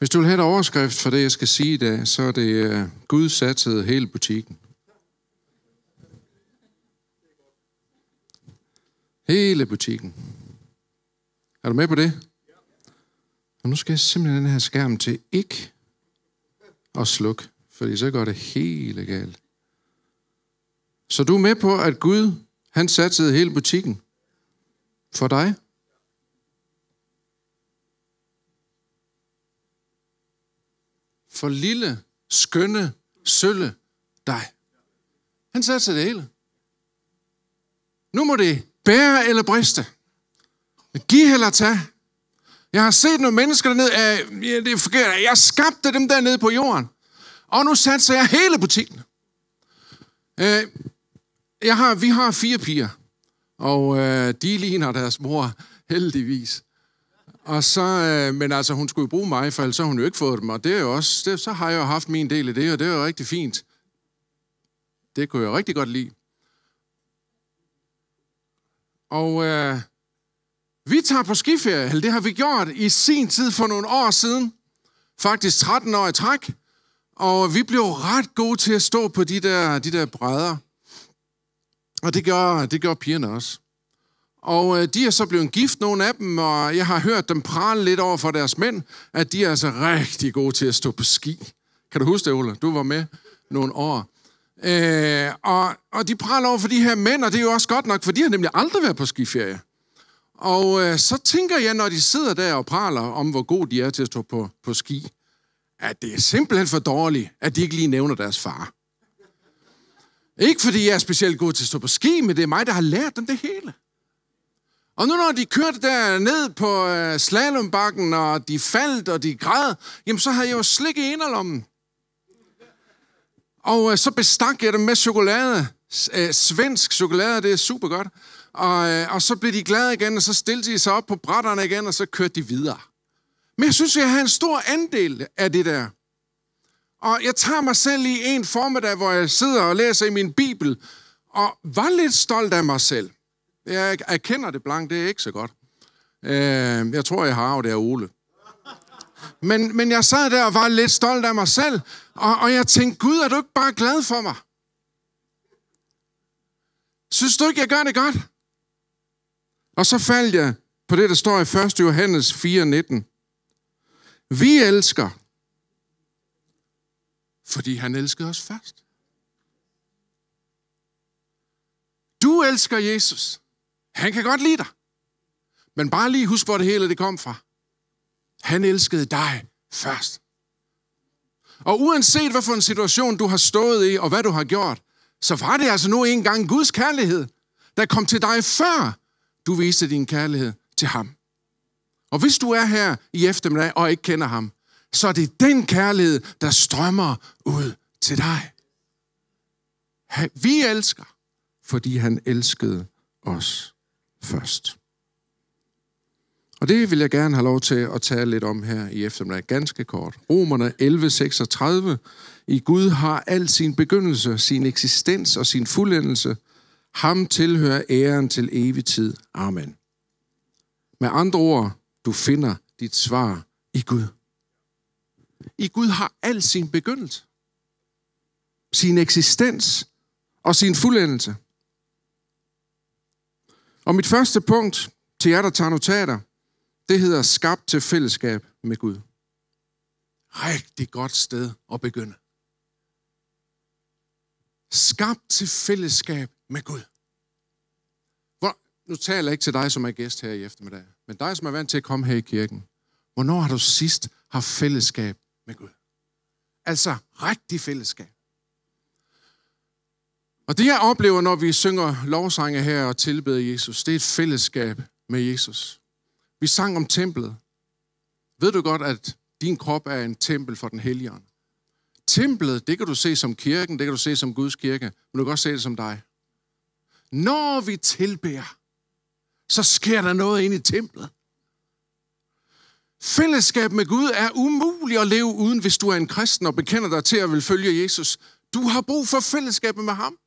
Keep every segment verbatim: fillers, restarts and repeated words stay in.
Hvis du vil have et overskrift for det, jeg skal sige i dag, så er det uh, Gud satsede hele butikken. Hele butikken. Er du med på det? Og nu skal jeg simpelthen den her skærm til ikke at slukke, fordi så går det hele galt. Så du er med på, at Gud, han satsede hele butikken for dig? For lille, skønne, sølle dig. Han satsede det hele. Nu må det bære eller briste. Giv eller tag. Jeg har set nogle mennesker dernede, øh, ja, det er forkert, jeg skabte dem dernede på jorden. Og nu satser jeg hele butikken. Øh, jeg har, vi har fire piger, og øh, de ligner deres mor, heldigvis. Og så, øh, men altså, hun skulle jo bruge mig, for ellers så har hun jo ikke fået dem, og det er jo også, det, så har jeg jo haft min del i det, og det er jo rigtig fint. Det kunne jeg rigtig godt lide. Og øh, vi tager på skiferie, eller det har vi gjort i sin tid for nogle år siden, faktisk tretten år i træk, og vi blev ret gode til at stå på de der, de der brædder. Og det gør, det gør pigerne også. Og øh, de er så blevet gift, nogle af dem, og jeg har hørt dem prale lidt over for deres mænd, at de er altså rigtig gode til at stå på ski. Kan du huske det, Ole? Du var med nogle år. Øh, og, og de praler over for de her mænd, og det er jo også godt nok, for de har nemlig aldrig været på skiferie. Og øh, så tænker jeg, når de sidder der og praler om, hvor gode de er til at stå på, på ski, at det er simpelthen for dårligt, at de ikke lige nævner deres far. Ikke fordi jeg er specielt god til at stå på ski, men det er mig, der har lært dem det hele. Og nu når de kørte der ned på øh, slalombakken, og de faldt, og de græd, jamen så havde jeg jo slik i inderlommen. Og øh, så bestak jeg dem med chokolade. Øh, svensk chokolade, det er super godt. Og, øh, og så blev de glade igen, og så stillede de sig op på brætterne igen, og så kørte de videre. Men jeg synes, jeg har en stor andel af det der. Og jeg tager mig selv i en formiddag, hvor jeg sidder og læser i min bibel, og var lidt stolt af mig selv. Jeg erkender det blankt, det er ikke så godt. Øh, jeg tror, jeg har arvet det af Ole. Men, men jeg sad der og var lidt stolt af mig selv, og, og jeg tænkte, Gud, er du ikke bare glad for mig? Synes du ikke, jeg gør det godt? Og så faldt jeg på det, der står i første Johannes fire nitten. Vi elsker, fordi han elskede os først. Du elsker Jesus. Han kan godt lide dig. Men bare lige husk, hvor det hele det kom fra. Han elskede dig først. Og uanset hvad for en situation du har stået i, og hvad du har gjort, så var det altså nu engang Guds kærlighed, der kom til dig før du viste din kærlighed til ham. Og hvis du er her i eftermiddag og ikke kender ham, så er det den kærlighed, der strømmer ud til dig. Vi elsker, fordi han elskede os først. Og det vil jeg gerne have lov til at tale lidt om her i eftermiddag, ganske kort. Romerne elleve seksogtredive. I Gud har al sin begyndelse, sin eksistens og sin fuldendelse. Ham tilhører æren til evig tid. Amen. Med andre ord, du finder dit svar i Gud. I Gud har al sin begyndelse, sin eksistens og sin fuldendelse. Og mit første punkt til jer, der tager notater, det hedder skabt til fællesskab med Gud. Rigtig godt sted at begynde. Skabt til fællesskab med Gud. Hvor, nu taler jeg ikke til dig, som er gæst her i eftermiddag, men dig, som er vant til at komme her i kirken. Hvornår har du sidst haft fællesskab med Gud? Altså rigtig fællesskab. Og det jeg oplever, når vi synger lovsange her og tilbeder Jesus, det er et fællesskab med Jesus. Vi sang om templet. Ved du godt, at din krop er en tempel for den hellige ånd? Templet, det kan du se som kirken, det kan du se som Guds kirke, men du kan også se det som dig. Når vi tilbeder, så sker der noget inde i templet. Fællesskab med Gud er umuligt at leve uden, hvis du er en kristen og bekender dig til at vil følge Jesus. Du har brug for fællesskabet med ham.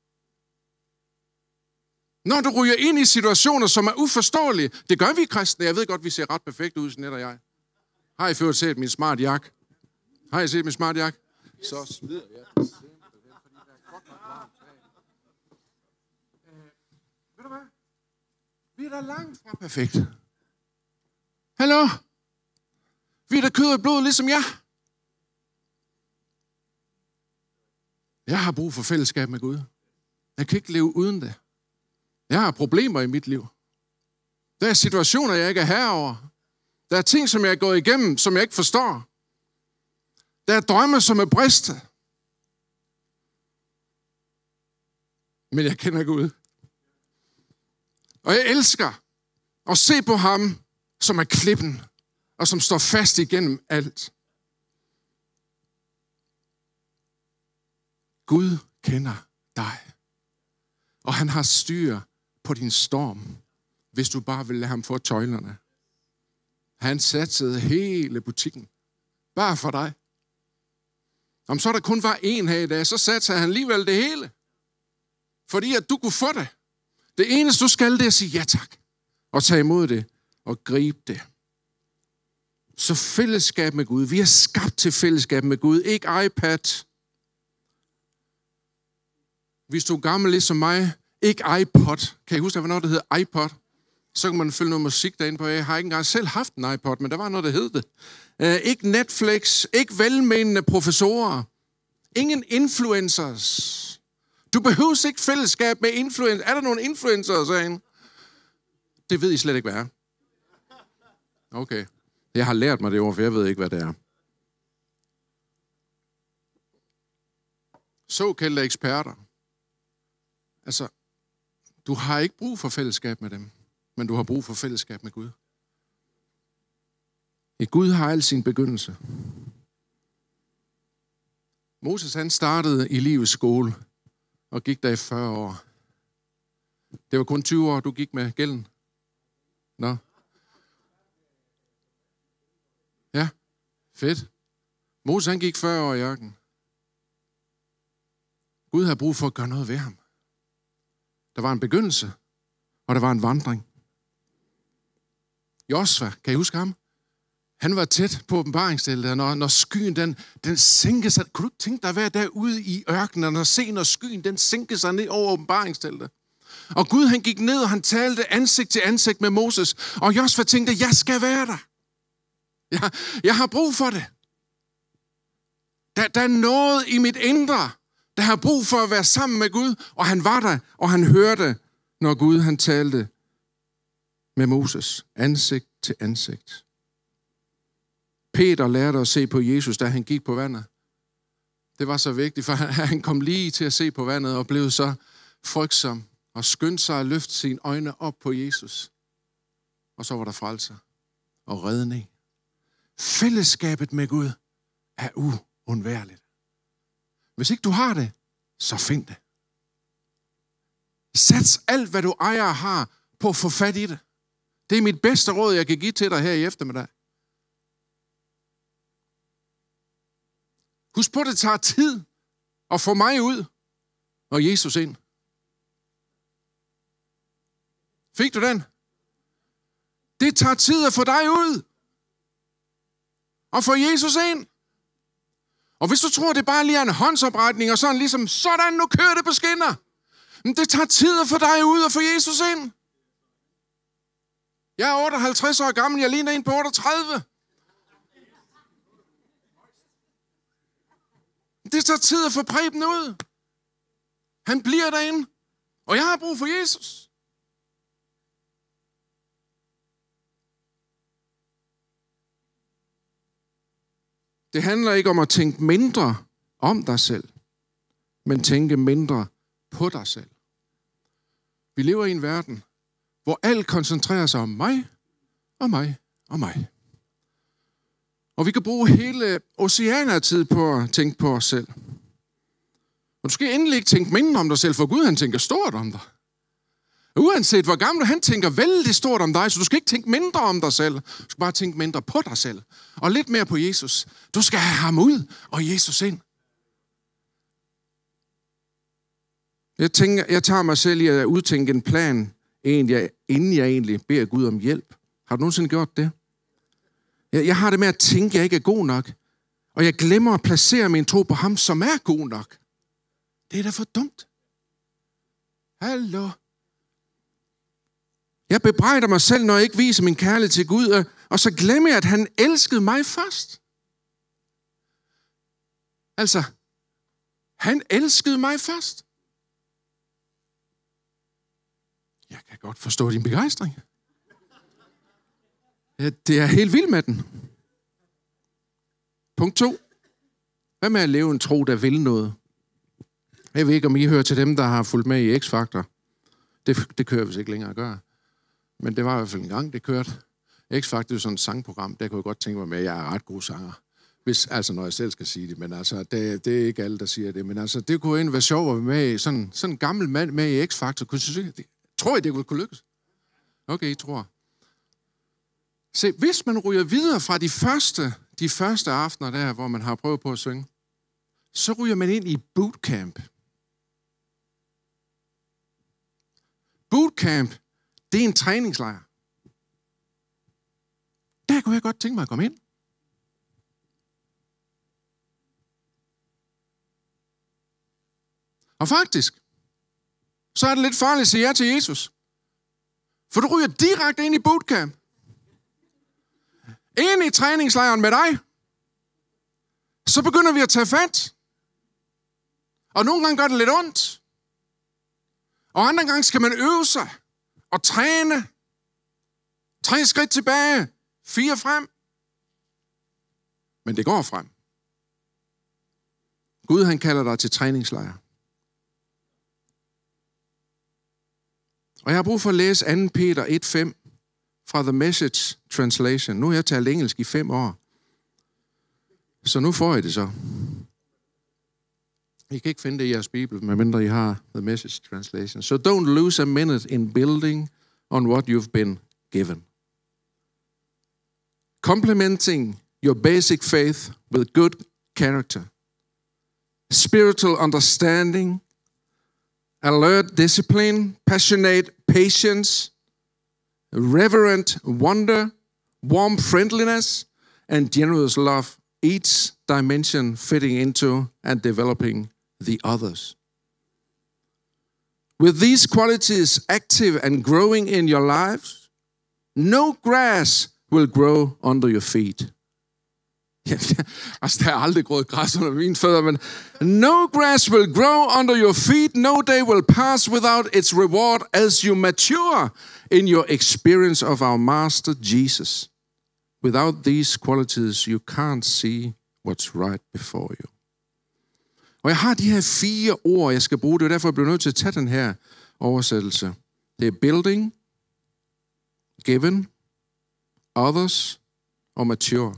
Når du ryger ind i situationer, som er uforståelige, det gør vi kristne. Jeg ved godt, vi ser ret perfekt ud, sådan et og jeg. Har I før set min smart jakke? Har I set min smartjakke? Så smider jeg den simpelthen, fordi der er godt nok varmt her. Øh, ved du hvad? Vi er da langt fra perfekt. Hallo? Vi er da kød og blod, ligesom jer. Jeg har brug for fællesskab med Gud. Jeg kan ikke leve uden det. Jeg har problemer i mit liv. Der er situationer, jeg ikke er herre over. Der er ting, som jeg er gået igennem, som jeg ikke forstår. Der er drømme, som er bristet. Men jeg kender Gud. Og jeg elsker at se på ham, som er klippen, og som står fast igennem alt. Gud kender dig. Og han har styr på din storm, hvis du bare vil lade ham få tøjlerne. Han satsede hele butikken. Bare for dig. Om så der kun var én her i dag, så satsede han alligevel det hele. Fordi at du kunne få det. Det eneste du skal, det er at sige ja tak. Og tage imod det. Og gribe det. Så fællesskab med Gud. Vi er skabt til fællesskab med Gud. Ikke iPad. Hvis du er gammel ligesom mig. Ikke iPod. Kan I huske, der var noget, der hedder iPod? Så kan man følge noget musik derinde på. Jeg har ikke engang selv haft en iPod, men der var noget, der hed det. Uh, ikke Netflix. Ikke velmenende professorer. Ingen influencers. Du behøver ikke fællesskab med influencers. Er der nogen influencers herinde? Det ved I slet ikke, hvad er. Okay. Jeg har lært mig det ord, for jeg ved ikke, hvad det er. Såkaldte eksperter. Altså, du har ikke brug for fællesskab med dem, men du har brug for fællesskab med Gud. I Gud har al sin begyndelse. Moses, han startede i livets skole og gik der i fyrre år. Det var kun tyve år, du gik med gælden. Nå. Ja, fedt. Moses, han gik fyrre år i ørkenen. Gud har brug for at gøre noget ved ham. Der var en begyndelse, og der var en vandring. Josva, kan I huske ham? Han var tæt på åbenbaringsteltet, når, når skyen den, den sænkede sig. Kunne du ikke tænke dig at være derude i ørkenen, og se, når skyen den sænkede sig ned over åbenbaringsteltet? Og Gud, han gik ned, og han talte ansigt til ansigt med Moses. Og Josva tænkte, jeg skal være der. Jeg, jeg har brug for det. Der, der er noget i mit indre, der har brug for at være sammen med Gud. Og han var der, og han hørte, når Gud han talte med Moses. Ansigt til ansigt. Peter lærte at se på Jesus, da han gik på vandet. Det var så vigtigt, for han, han kom lige til at se på vandet og blev så frygtsom og skyndte sig at løfte sine øjne op på Jesus. Og så var der frelse og redning. Fællesskabet med Gud er uundværligt. Hvis ikke du har det, så find det. Sats alt, hvad du ejer og har, på at få fat i det. Det er mit bedste råd, jeg kan give til dig her i eftermiddag. Husk på, det tager tid at få mig ud og Jesus ind. Fik du den? Det tager tid at få dig ud og få Jesus ind. Og hvis du tror, det bare lige er en håndsopretning, og sådan ligesom, sådan, nu kører det på skinner. Men det tager tid at få dig ud og få Jesus ind. Jeg er otteoghalvtreds år gammel, jeg ligner en på otteogtredive. Det tager tid at få Preben ud. Han bliver derinde. Og jeg har brug for Jesus. Det handler ikke om at tænke mindre om dig selv, men tænke mindre på dig selv. Vi lever i en verden, hvor alt koncentrerer sig om mig, og mig, og mig. Og vi kan bruge hele oceaner af tid på at tænke på os selv. Og du skal endelig ikke tænke mindre om dig selv, for Gud han tænker stort om dig. Uanset hvor gammel han tænker vældig stort om dig, så du skal ikke tænke mindre om dig selv. Du skal bare tænke mindre på dig selv. Og lidt mere på Jesus. Du skal have ham ud og Jesus ind. Jeg, tænker, jeg tager mig selv i at udtænke en plan, inden jeg egentlig beder Gud om hjælp. Har du nogensinde gjort det? Jeg, jeg har det med at tænke, at jeg ikke er god nok. og jeg glemmer at placere min tro på ham, som er god nok. Det er da for dumt. Hallo. Jeg bebrejder mig selv, når jeg ikke viser min kærlighed til Gud, og så glemmer jeg, at han elskede mig først. Altså, han elskede mig først. Jeg kan godt forstå din begejstring. Ja, det er helt vildt med den. Punkt to. Hvad med at leve en tro, der vil noget? Jeg ved ikke, om I hører til dem, der har fulgt med i X-Factor. Det, det kører vi ikke længere at gøre. Men det var i hvert fald en gang, det kørte. X-Factor er sådan et sangprogram, der kunne jeg godt tænke mig med, at jeg er ret god sanger. Hvis, altså når jeg selv skal sige det, men altså, det, det er ikke alle, der siger det. Men altså, det kunne egentlig være sjovt at være med i sådan, sådan en gammel mand med i X-Factor. Kunne sige, det, tror I, det kunne, kunne lykkes? Okay, I tror. Se, hvis man ryger videre fra de første, de første aftener der, hvor man har prøvet på at synge, så ryger man ind i bootcamp. Bootcamp, det er en træningslejr. Der kunne jeg godt tænke mig at komme ind. Og faktisk, så er det lidt farligt at sige ja til Jesus. For du ryger direkte ind i bootcamp. Ind i træningslejren med dig. Så begynder vi at tage fat. Og nogle gange gør det lidt ondt. Og andre gange skal man øve sig og træne. Tre skridt tilbage. Fire frem. Men det går frem. Gud, han kalder dig til træningslejr. Og jeg har brug for at læse anden Peter et fem fra The Message Translation. Nu har jeg talt engelsk i fem år. Så nu får I det så. I kan ikke finde det i jeres bibel, medmindre I har The Message Translation. So don't lose a minute in building on what you've been given. Complementing your basic faith with good character, spiritual understanding, alert discipline, passionate patience, reverent wonder, warm friendliness, and generous love, each dimension fitting into and developing the others. With these qualities active and growing in your lives, no grass will grow under your feet. Ja, altså, der er aldrig grået græs under mine fødder, men no grass will grow under your feet, no day will pass without its reward as you mature in your experience of our Master Jesus. Without these qualities, you can't see what's right before you. Og jeg har de her fire ord, jeg skal bruge. Det er derfor, jeg bliver nødt til at tage den her oversættelse. Det er building, given, others og mature.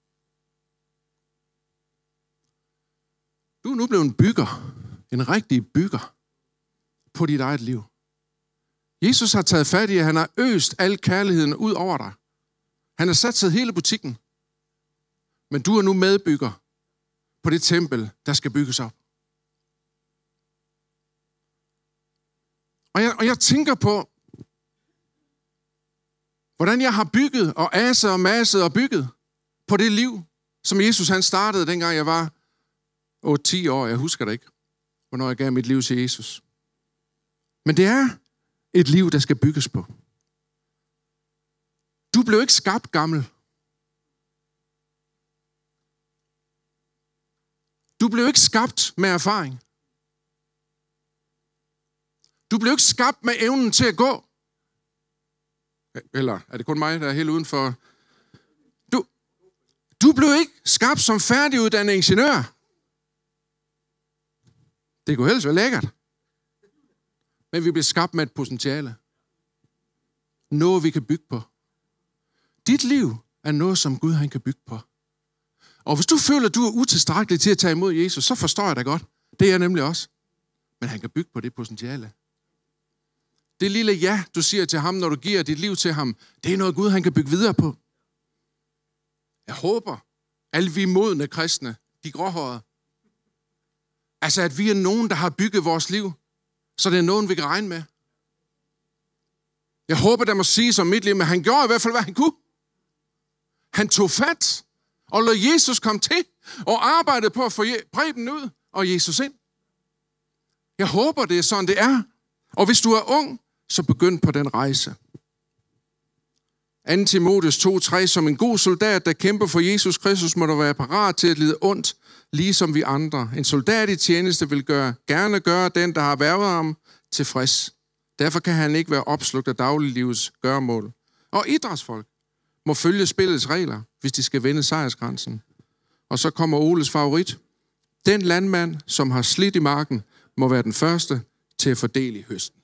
Du er nu blevet en bygger, en rigtig bygger på dit eget liv. Jesus har taget fat i, at han har øst al kærligheden ud over dig. Han har sat hele butikken. Men du er nu medbygger på det tempel, der skal bygges op. Og jeg, og jeg tænker på, hvordan jeg har bygget og aset og maset og bygget på det liv, som Jesus han startede, dengang jeg var otte ti år. Jeg husker det ikke, hvornår jeg gav mit liv til Jesus. Men det er et liv, der skal bygges på. Du blev ikke skabt gammel. Du blev ikke skabt med erfaring. Du blev ikke skabt med evnen til at gå. Eller er det kun mig, der er helt udenfor? Du, du blev ikke skabt som færdiguddannet ingeniør. Det kunne helst være lækkert. Men vi blev skabt med et potentiale. Noget, vi kan bygge på. Dit liv er noget, som Gud han kan bygge på. Og hvis du føler, at du er utilstrækkelig til at tage imod Jesus, så forstår jeg dig godt. Det er jeg nemlig også. Men han kan bygge på det potentiale. Det lille ja, du siger til ham, når du giver dit liv til ham, det er noget Gud, han kan bygge videre på. Jeg håber, alle vi modne kristne, de gråhårede, altså at vi er nogen, der har bygget vores liv, så det er nogen, vi kan regne med. Jeg håber, der må sige som mit liv, men han gjorde i hvert fald, hvad han kunne. Han tog fat, Og lod Jesus komme til og arbejde på at få Preben ud og Jesus ind. Jeg håber, det er sådan, det er. Og hvis du er ung, så begynd på den rejse. anden Timotheus to tre, som en god soldat, der kæmper for Jesus Kristus, må du være parat til at lide ondt, ligesom vi andre. En soldat i tjeneste vil gøre, gerne gøre den, der har hvervet ham, tilfreds. Derfor kan han ikke være opslugt af dagliglivets gøremål. Og idrætsfolk må følge spillets regler, hvis de skal vinde sejrsgrænsen. Og så kommer Oles favorit. Den landmand, som har slidt i marken, må være den første til at fordele i høsten.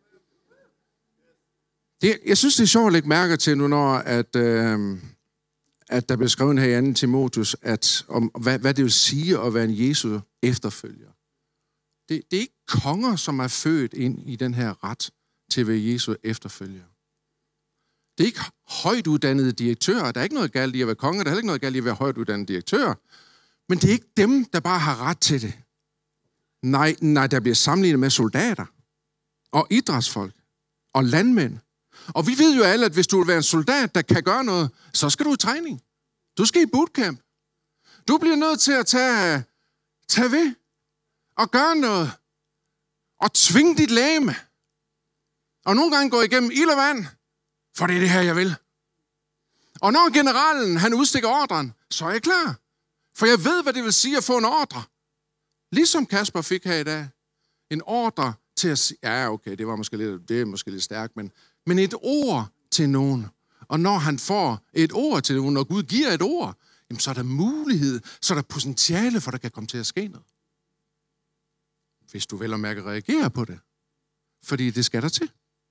Det, jeg synes, det er sjovt at lægge mærke til nu, når at, øh, at der bliver skrevet her i anden Timotheus, at, om, hvad, hvad det vil sige at være en Jesu efterfølger. Det, det er ikke konger, som er født ind i den her ret til at være Jesu efterfølger. Det er ikke højt uddannede direktører. Der er ikke noget galt i at være konge. Der er heller ikke noget galt i at være højt uddannede direktører. Men det er ikke dem, der bare har ret til det. Nej, nej, der bliver sammenlignet med soldater og idrætsfolk og landmænd. Og vi ved jo alle, at hvis du vil være en soldat, der kan gøre noget, så skal du i træning. Du skal i bootcamp. Du bliver nødt til at tage, tage ved og gøre noget. Og tvinge dit legeme. Og nogle gange gå igennem ild og vand, for det er det her, jeg vil. Og når generalen, han udstikker ordren, så er jeg klar. For jeg ved, hvad det vil sige at få en ordre. Ligesom Kasper fik her i dag. En ordre til at sige, ja okay, det var måske lidt, det er måske lidt stærkt, men, men et ord til nogen. Og når han får et ord til nogen, når Gud giver et ord, jamen, så er der mulighed, så er der potentiale for, at der kan komme til at ske noget. Hvis du vel og mærke reagerer på det. Fordi det skal der til.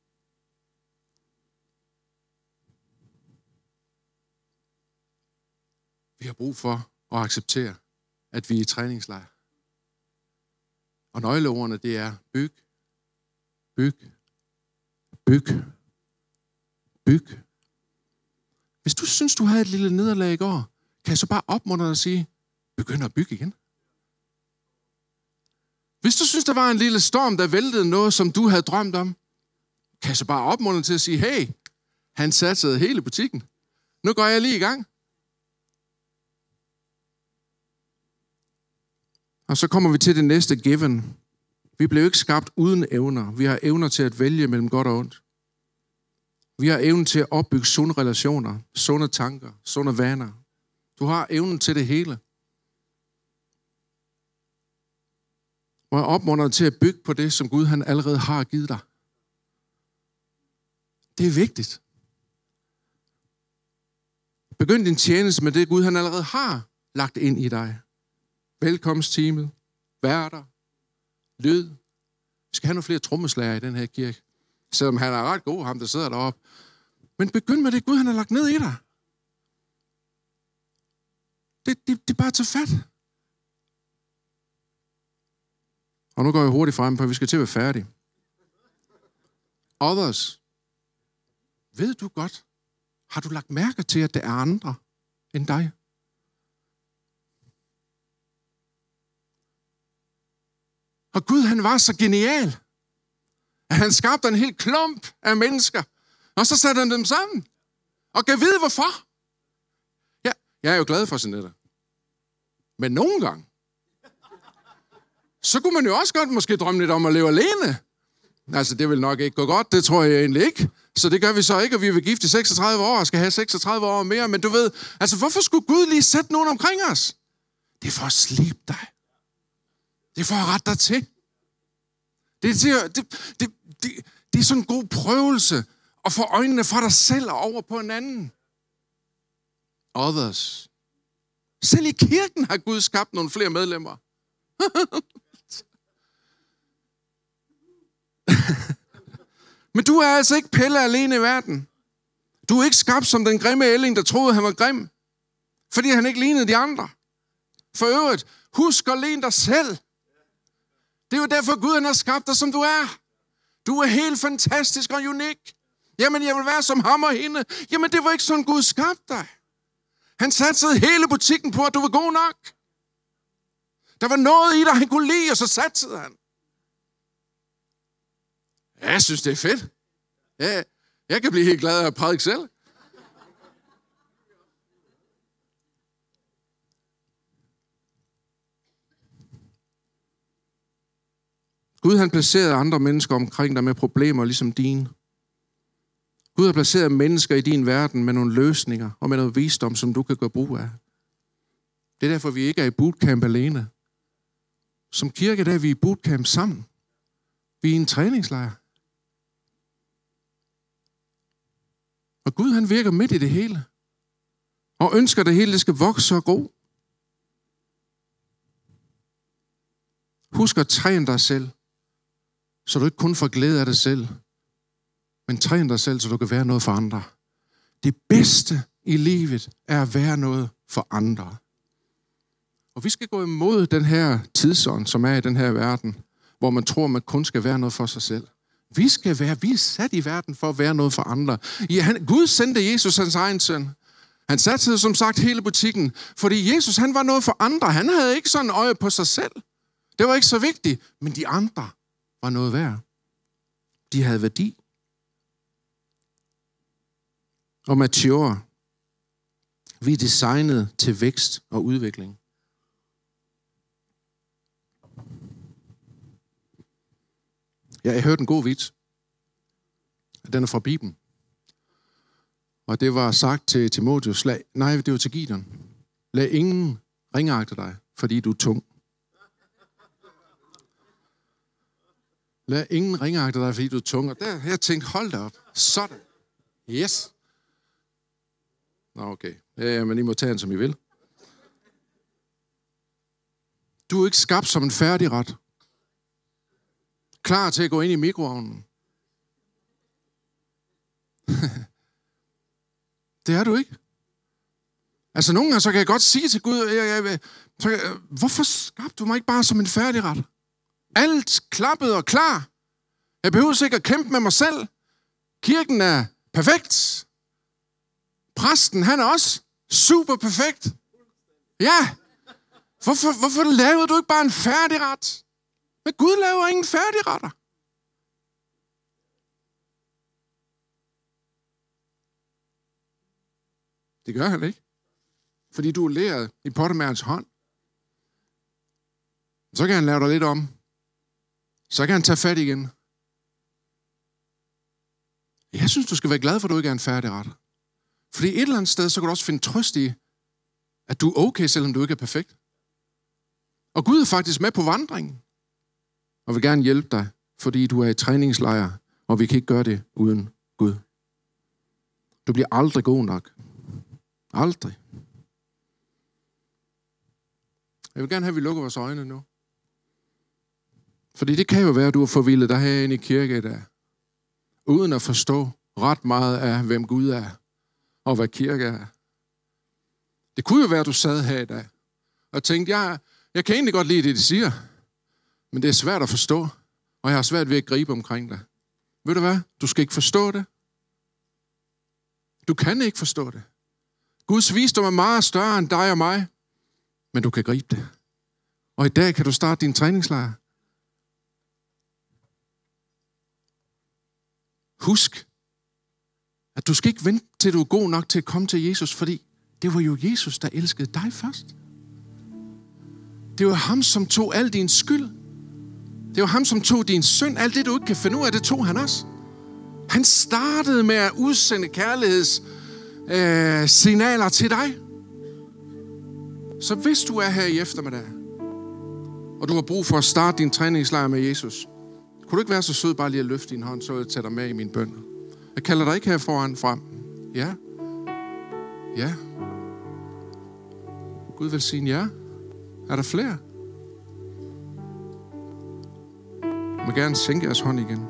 Vi har brug for at acceptere, at vi er i træningslejr. Og nøgleordene, det er byg, byg, byg, byg. Hvis du synes, du havde et lille nederlag i går, kan jeg så bare opmuntre dig og sige, begynd at bygge igen. Hvis du synes, der var en lille storm, der væltede noget, som du havde drømt om, kan jeg så bare opmuntre dig til at sige, hey, han satsede hele butikken. Nu går jeg lige i gang. Og så kommer vi til det næste given. Vi blev ikke skabt uden evner. Vi har evner til at vælge mellem godt og ondt. Vi har evnen til at opbygge sunde relationer, sunde tanker, sunde vaner. Du har evnen til det hele. Og jeg opmuntrer dig til at bygge på det, som Gud han allerede har givet dig. Det er vigtigt. Begynd din tjeneste med det, Gud han allerede har lagt ind i dig. Velkomstteamet, værter, lyd. Vi skal have nogle flere trommeslager i den her kirke. Selvom han er ret god, ham der sidder deroppe. Men begynd med det, Gud han har lagt ned i dig. Det, det, det er bare at tage fat. Og nu går jeg hurtigt frem på, at vi skal til at være færdige. Others. Ved du godt, har du lagt mærke til, at der er andre end dig? Og Gud, han var så genial, at han skabte en hel klump af mennesker, og så satte han dem sammen. Og kan vide, hvorfor? Ja, jeg er jo glad for Jeanette. Men nogle gange, så kunne man jo også godt måske drømme lidt om at leve alene. Altså, det vil nok ikke gå godt, det tror jeg egentlig ikke. Så det gør vi så ikke, og vi vil gifte i seksogtredive år og skal have seksogtredive år mere. Men du ved, altså hvorfor skulle Gud lige sætte nogen omkring os? Det er for at slibe dig. Det er for at rette dig til. Det er, det, det, det, det er sådan en god prøvelse at få øjnene fra dig selv og over på en anden. Others. Selv i kirken har Gud skabt nogle flere medlemmer. Men du er altså ikke Pelle alene i verden. Du er ikke skabt som den grimme ælling, der troede, han var grim. Fordi han ikke lignede de andre. For øvrigt, husk at ligne dig selv. Det er jo derfor, Gud han har skabt dig, som du er. Du er helt fantastisk og unik. Jamen, jeg vil være som ham og hende. Jamen, det var ikke sådan, Gud skabte dig. Han satsede hele butikken på, at du var god nok. Der var noget i dig, han kunne lide, og så satsede han. Jeg synes, det er fedt. Jeg, jeg kan blive helt glad af at prædike selv. Gud han placerede andre mennesker omkring dig med problemer ligesom dine. Gud har placeret mennesker i din verden med nogle løsninger og med noget visdom, som du kan gøre brug af. Det er derfor, vi ikke er i bootcamp alene. Som kirke der er vi i bootcamp sammen. Vi er i en træningslejr. Og Gud han virker midt i det hele. Og ønsker, at det hele det skal vokse og gro. Husk at træne dig selv, så du ikke kun får glæde af dig selv, men træn dig selv, så du kan være noget for andre. Det bedste i livet er at være noget for andre. Og vi skal gå imod den her tidsånd, som er i den her verden, hvor man tror, man kun skal være noget for sig selv. Vi skal være, vi er sat i verden for at være noget for andre. Ja, han, Gud sendte Jesus, hans egen søn. Han satte som sagt hele butikken, fordi Jesus han var noget for andre. Han havde ikke sådan øje på sig selv. Det var ikke så vigtigt, men de andre var noget værd. De havde værdi. Og mature. Vi er designet til vækst og udvikling. Ja, jeg hørte en god vits. Den er fra Bibelen. Og det var sagt til Timotheus. Nej, det var til Gideon. Lad ingen ringeagte dig, fordi du er tung. Lad ingen ringeagte dig, fordi du er tung. Og der har jeg tænkt, hold da op. Sådan. Yes. Nå, okay. Ja, men I må tage den, som I vil. Du er ikke skabt som en færdigret. Klar til at gå ind i mikroovnen. Det er du ikke. Altså nogle gange, så kan jeg godt sige til Gud, jeg, jeg, så, jeg, hvorfor skabte du mig ikke bare som en færdigret? Alt klappet og klar. Jeg behøver ikke at kæmpe med mig selv. Kirken er perfekt. Præsten, han er også super perfekt. Ja. Hvorfor, hvorfor lavede du ikke bare en færdigret? Men Gud laver ingen færdigretter. Det gør han ikke. Fordi du er læret i pottemærens hånd. Så kan han lave dig lidt om. Så kan han tage fat igen. Jeg synes, du skal være glad for, at du ikke er en færdigret. Fordi et eller andet sted, så kan du også finde trøst i, at du er okay, selvom du ikke er perfekt. Og Gud er faktisk med på vandringen. Og vil gerne hjælpe dig, fordi du er i træningslejr, og vi kan ikke gøre det uden Gud. Du bliver aldrig god nok. Aldrig. Jeg vil gerne have, at vi lukker vores øjne nu. Fordi det kan jo være, at du har forvildet dig herinde i kirke i dag, uden at forstå ret meget af, hvem Gud er, og hvad kirke er. Det kunne jo være, at du sad her i dag, og tænkte, jeg, jeg kan egentlig godt lide det, de siger, men det er svært at forstå, og jeg har svært ved at gribe omkring dig. Ved du hvad? Du skal ikke forstå det. Du kan ikke forstå det. Guds visdom er meget større end dig og mig, men du kan gribe det. Og i dag kan du starte din træningslejr. Husk, at du skal ikke vente til du er god nok til at komme til Jesus, fordi det var jo Jesus, der elskede dig først. Det var ham, som tog al din skyld. Det var ham, som tog din synd. Alt det, du ikke kan finde ud af, det tog han også. Han startede med at udsende kærligheds øh, signaler til dig. Så hvis du er her i eftermiddag, og du har brug for at starte din træningslejr med Jesus, kunne du ikke være så sød bare lige at løfte din hånd, så jeg tager dig med i min bøn. Jeg kalder dig ikke her foran frem. Ja. Ja. Gud vil sige ja. Er der flere? Jeg må gerne sænke jeres hånd igen.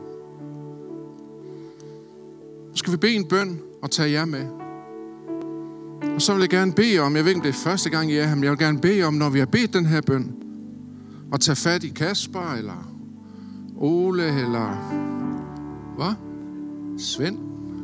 Nu skal vi bede en bøn og tage jer med. Og så vil jeg gerne bede om, jeg ved ikke, det er første gang I er her, men jeg vil gerne bede om, når vi har bedt den her bøn, at tage fat i Kasper, eller Ole, eller hvad? Svend.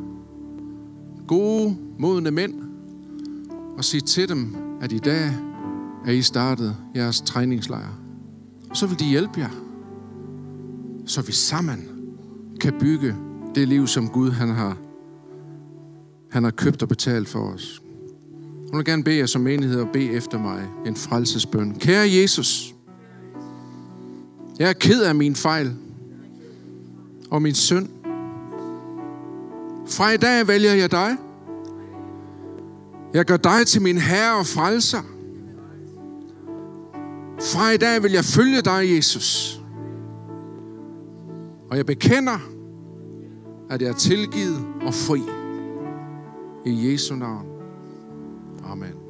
Gode, modne mænd. Og sige til dem, at i dag er I startet jeres træningslejr. Og så vil de hjælpe jer, så vi sammen kan bygge det liv, som Gud han har, han har købt og betalt for os. Jeg vil gerne bede jer som menighed og bede efter mig en frelsesbøn. Kære Jesus, Jeg er ked af min fejl og min synd. Fra i dag vælger jeg dig. Jeg gør dig til min herre og frelser. Fra i dag vil jeg følge dig, Jesus. Og jeg bekender, at jeg er tilgivet og fri. I Jesu navn. Amen.